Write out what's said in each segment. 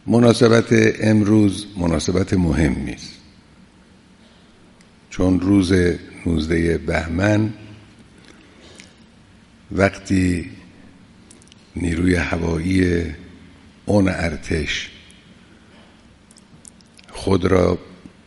مناسبت امروز مناسبت مهمی است، چون روز 19 بهمن وقتی نیروی هوایی اون ارتش خود را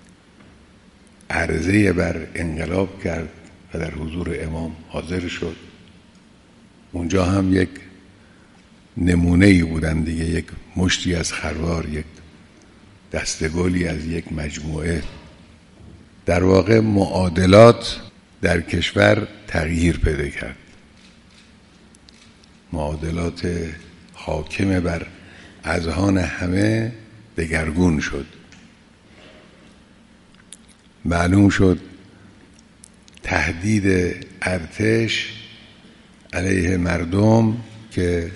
عرضه بر انقلاب کرد و در حضور امام حاضر شد، اونجا هم یک نمونه‌ای بودن دیگه، یک مشتی از خروار، یک دستگلی از یک مجموعه. در واقع معادلات در کشور تغییر پیدا کرد، معادلات حاکم بر اذهان همه دگرگون شد. معلوم شد تهدید ارتش علیه مردم که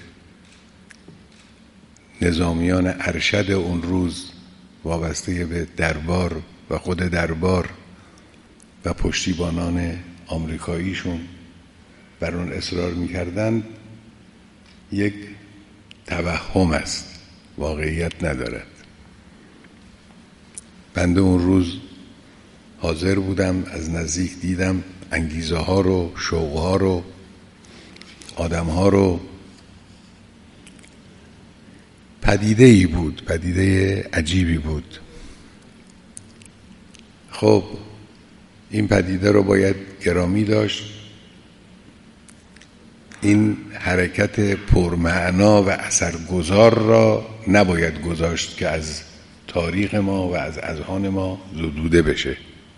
نظامیان ارشد اون روز وابسته به دربار و خود دربار و پشتیبانان آمریکاییشون بر اون اصرار می‌کردند، یک توهم است، واقعیت ندارد. بنده اون روز حاضر بودم، از نزدیک دیدم انگیزه ها رو، شوق ها رو، آدم ها رو. پدیده ای بود، پدیده عجیبی بود. خب این پدیده رو باید گرامی داشت. این حرکت پرمعنا و اثرگذار را نباید گذاشت که از تاریخ ما و از اذهان ما زدوده بشه.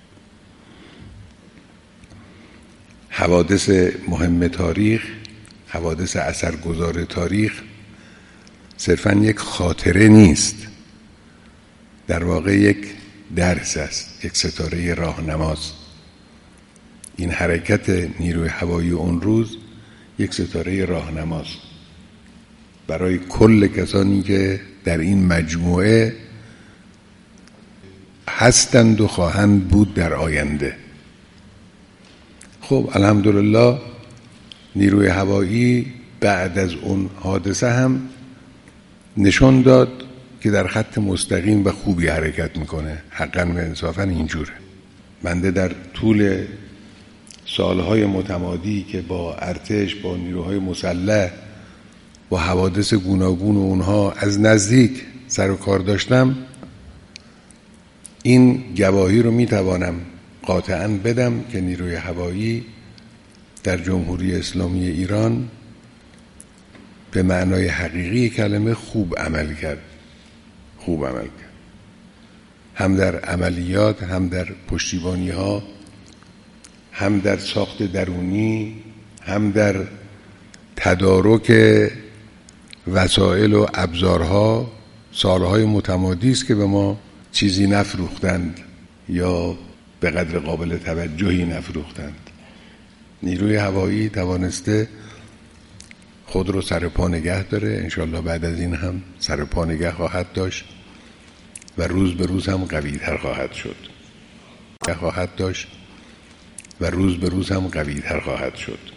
حوادث مهم تاریخ، حوادث اثرگذار تاریخ صرفاً یک خاطره نیست، در واقع یک درس است، یک ستاره راهنماست. این حرکت نیروی هوایی اون روز یک ستاره راهنماست برای کل کسانی که در این مجموعه هستند و خواهند بود در آینده. خب الحمدلله نیروی هوایی بعد از اون حادثه هم نشون داد که در خط مستقیم و خوبی حرکت میکنه. حقاً و انصافاً اینجوره. بنده در طول سالهای متمادی که با ارتش، با نیروهای مسلح، با حوادث گوناگون اونها از نزدیک سر و کار داشتم، این گواهی رو میتوانم قاطعاً بدم که نیروی هوایی در جمهوری اسلامی ایران به معنای حقیقی کلمه خوب عمل کرد. خوب عمل کرد، هم در عملیات، هم در پشتیبانی ها، هم در ساخت درونی، هم در تدارک وسایل و ابزارها. سالهای متمادی است که به ما چیزی نفروختند یا به قدر قابل توجهی نفروختند. نیروی هوایی توانسته خود رو سر پا نگه داره، انشالله بعد از این هم سر پا نگه خواهد داشت و روز به روز هم قوی‌تر خواهد شد.